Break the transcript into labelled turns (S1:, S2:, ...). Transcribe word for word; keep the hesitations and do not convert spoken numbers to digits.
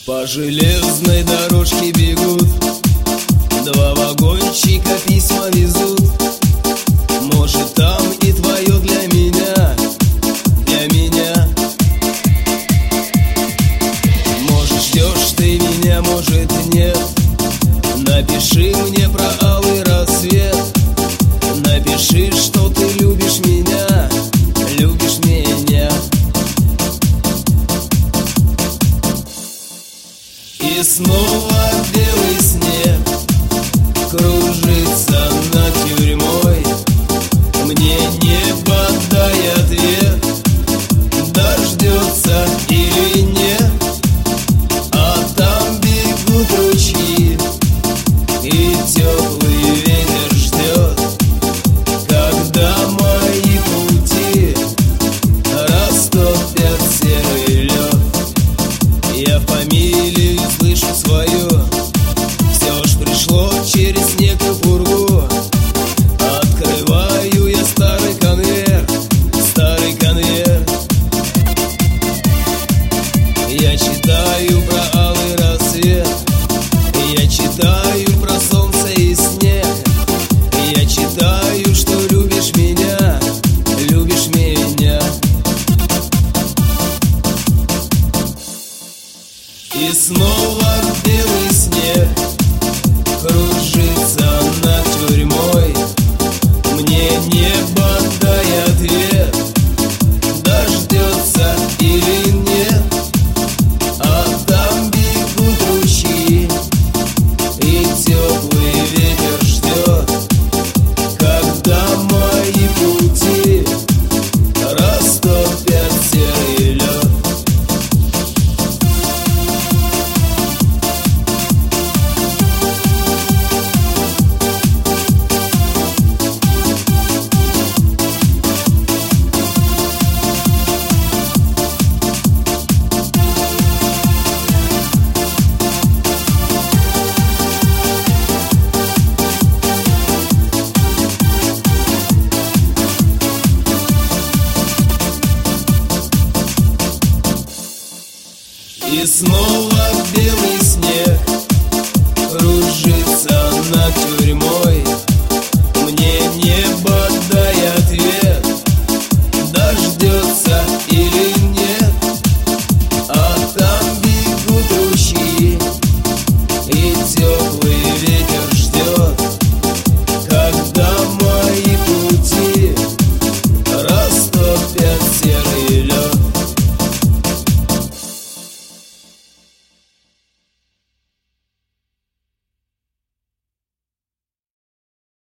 S1: По железной дорожке бегут два вагончика, письма везут. Может, там и твое для меня, для меня. Может, ждешь ты меня, может, нет. Напиши мне про алый рассвет. Напиши, что ты любишь меня, любишь меня. И снова белый снег кружится над тюрьмой. Мне небо дай ответ, дождется или нет. А там бегут ручьи, и теплый ветер ждет, когда мои пути растопят серый лед. Я фамилию слышу свою, все ж пришло через снег и пургу. Открываю я старый конверт, старый конверт. Я читаю про алый рассвет, я читаю про солнце и снег. Я читаю, что любишь меня, любишь меня. И снова белый снег кружится над тюрьмой. Мне небо дай ответ, дождется или нет. А там бегут ручьи, и теплый ветер ждет, когда мои пути растопят серый лед. И снова белый снег